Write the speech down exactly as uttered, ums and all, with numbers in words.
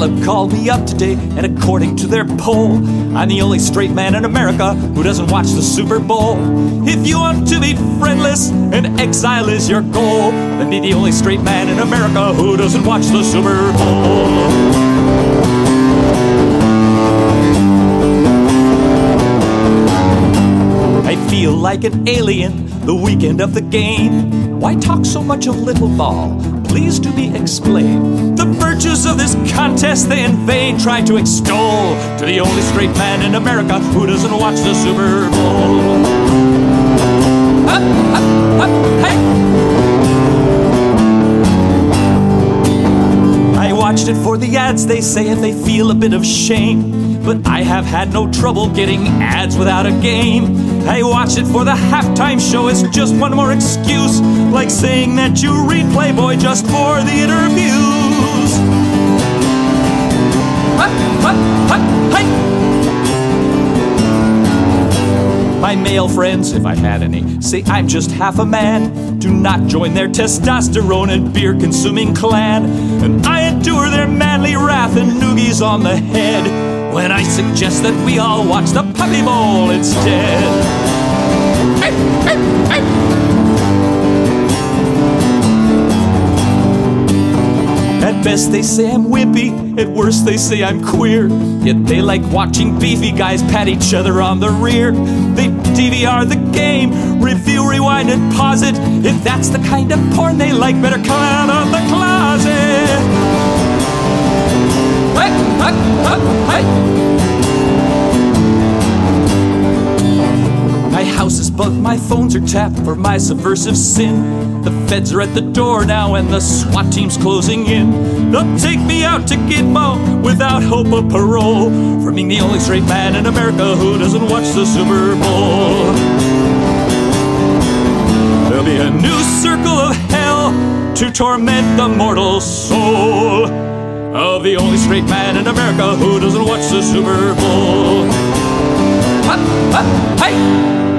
Gallup called me up today, and according to their poll, I'm the only straight man in America who doesn't watch the Super Bowl. If you want to be friendless and exile is your goal, then be the only straight man in America who doesn't watch the Super Bowl. I feel like an alien the weekend of the game. Why talk so much of little ball? Please do be explained. The virtues of this contest they in vain try to extol, to the only straight man in America who doesn't watch the Super Bowl. Up, up, up, hey! I watched it for the ads, they say, if they feel a bit of shame. But I have had no trouble getting ads without a game. I watch it for the halftime show, it's just one more excuse, like saying that you read Playboy just for the interviews. Hut, hut, hut, hut. My male friends, if I had any, say I'm just half a man. Do not join their testosterone and beer-consuming clan. And I endure their manly wrath and noogies on the head when I suggest that we all watch the Puppy Bowl instead. Hey, hey, hey. At best they say I'm wimpy, at worst they say I'm queer. Yet they like watching beefy guys pat each other on the rear. They D V R the game, review, rewind and pause it. If that's the kind of porn they like, better come out of the closet. Hey, hey, hey, hey. My house is bugged, my phones are tapped for my subversive sin. The feds are at the door now and the SWAT team's closing in. They'll take me out to Gitmo without hope of parole, for being the only straight man in America who doesn't watch the Super Bowl. There'll be a new circle of hell to torment the mortal soul of the only straight man in America who doesn't watch the Super Bowl. Ha, ha, hey!